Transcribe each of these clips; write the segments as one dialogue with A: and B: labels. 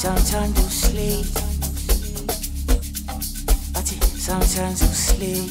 A: sometimes you sleep, sometimes you sleep.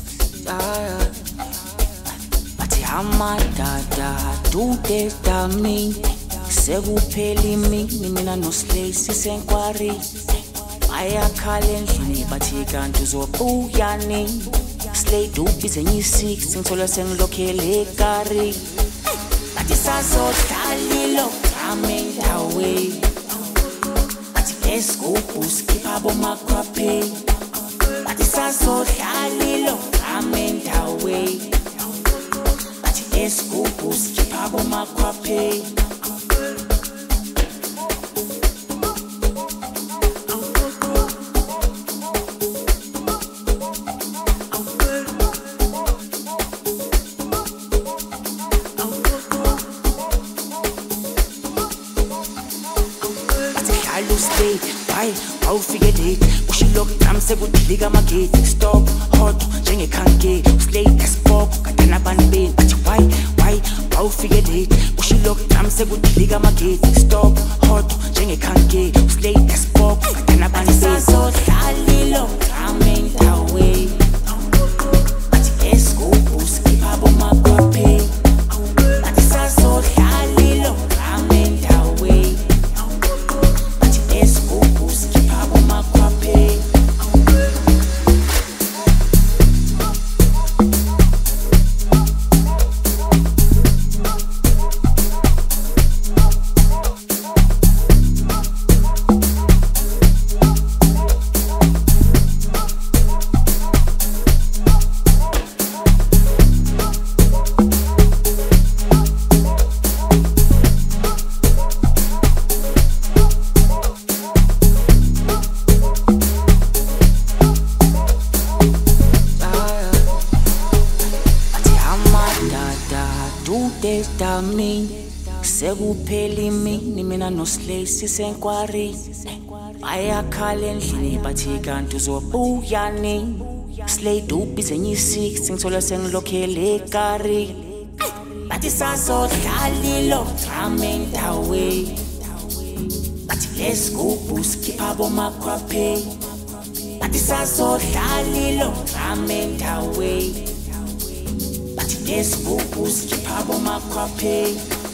A: Bathi amadada dudeda mini sekuphela imini mina noSlay sisenkwari bayakhala endlini bathi kanti uzobuya nini. Slay dubize ngi-6 ngithola sengilokhele ekari bathi sazodlalilo amendaweni bathi lesgubhu skipha bomakhwaphe bathi sazodlalilo amendaweni bathi lesgubhu skipha bomakhwaphe. Why? Awufike late ushilok drum sekudilika amagate stop hot njengekhanke Slay esbok kadana banibeni athi why awufike late ushilok drum sekudilika amagate stop hot njengekhanke Slay esbok kadana banibeni sazodlalilo drum endaweni athi esgubhu skipha bomakhwaphe athi sazodlalilo drum endaweni sekuphela imini mina noSlay sisenkwari bayakhala endlini bathi kanti uzobuya nini. Slay dubize ngi-6 ngithola sengilokhele ekari bathi sazodlalilo drum endaweni bathi lesgubhu skipha bomakhwaphe bathi sazodlalilo drum endaweni bathi lesgubhu skipha bomakhwaphe.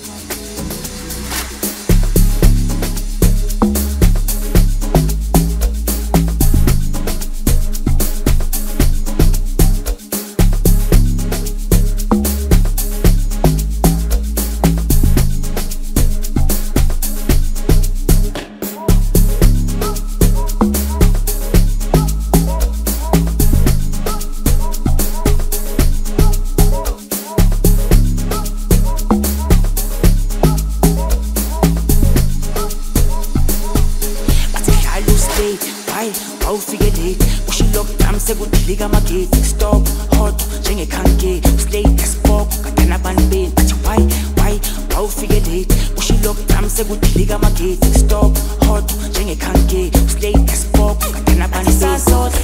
A: Awufike late ushilok drum sekudilika amagate stop hot njengekhanke Slay esbok kadana banibeni athi why awufike late ushilok drum sekudilika amagate stop hot njengekhanke Slay esbok kadana banibeni